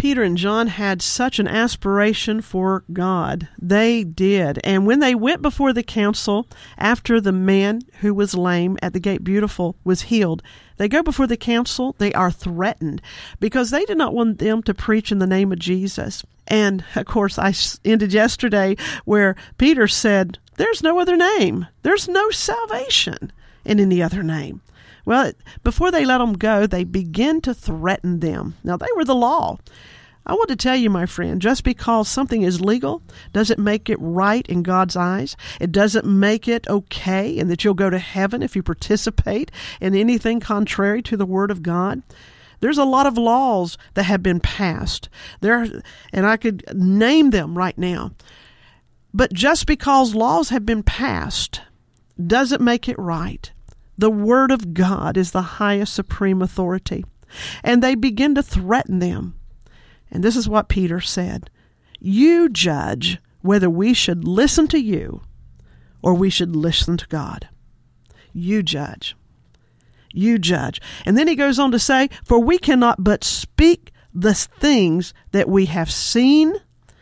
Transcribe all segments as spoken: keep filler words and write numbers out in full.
Peter and John had such an aspiration for God. They did. And when they went before the council, after the man who was lame at the gate beautiful was healed, they go before the council. They are threatened because they did not want them to preach in the name of Jesus. And, of course, I ended yesterday where Peter said, there's no other name. There's no salvation in any other name. Well, before they let them go, they begin to threaten them. Now, they were the law. I want to tell you, my friend, just because something is legal doesn't make it right in God's eyes. It doesn't make it okay and that you'll go to heaven if you participate in anything contrary to the Word of God. There's a lot of laws that have been passed. There, and I could name them right now. But just because laws have been passed doesn't make it right. The Word of God is the highest supreme authority. And they begin to threaten them. And this is what Peter said. You judge whether we should listen to you or we should listen to God. You judge. You judge. And then he goes on to say, for we cannot but speak the things that we have seen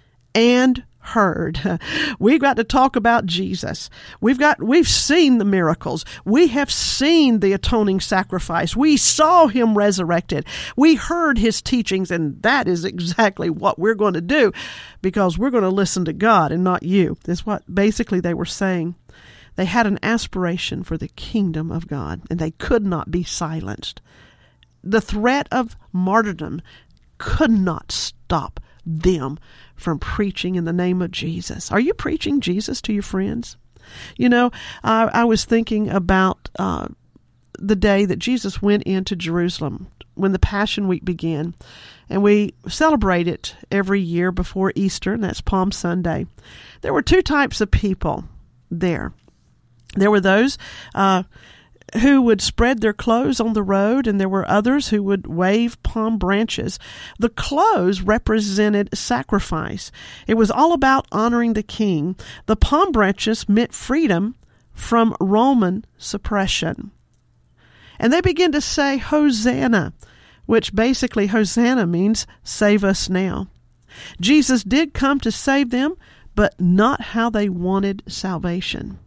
and heard. We've got to talk about Jesus. We've got, we've seen the miracles. We have seen the atoning sacrifice. We saw him resurrected. We heard his teachings, and that is exactly what we're going to do because we're going to listen to God and not you. That's what basically they were saying. They had an aspiration for the kingdom of God, and they could not be silenced. The threat of martyrdom could not stop them from preaching in the name of Jesus. Are you preaching Jesus to your friends? You know, I, I was thinking about uh, the day that Jesus went into Jerusalem when the Passion Week began. And we celebrate it every year before Easter, and that's Palm Sunday. There were two types of people there. There were those uh, who would spread their clothes on the road, and there were others who would wave palm branches. The clothes represented sacrifice. It was all about honoring the king. The palm branches meant freedom from Roman suppression. And they began to say, Hosanna, which basically Hosanna means save us now. Jesus did come to save them, but not how they wanted salvation.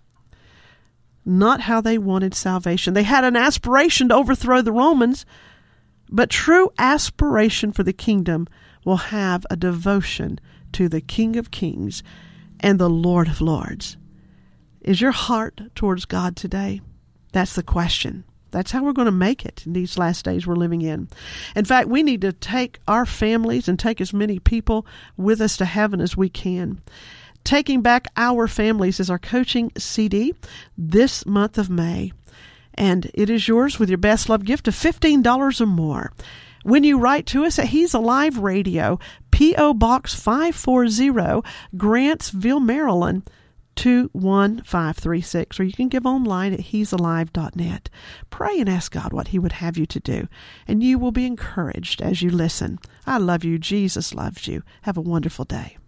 Not how they wanted salvation. They had an aspiration to overthrow the Romans, but true aspiration for the kingdom will have a devotion to the King of Kings and the Lord of Lords. Is your heart towards God today? That's the question. That's how we're going to make it in these last days we're living in. In fact, we need to take our families and take as many people with us to heaven as we can. Taking Back Our Families is our coaching C D this month of May. And it is yours with your best love gift of fifteen dollars or more. When you write to us at He's Alive Radio, P O. Box five forty, Grantsville, Maryland, two one five three six. Or you can give online at he's alive dot net. Pray and ask God what He would have you to do. And you will be encouraged as you listen. I love you. Jesus loves you. Have a wonderful day.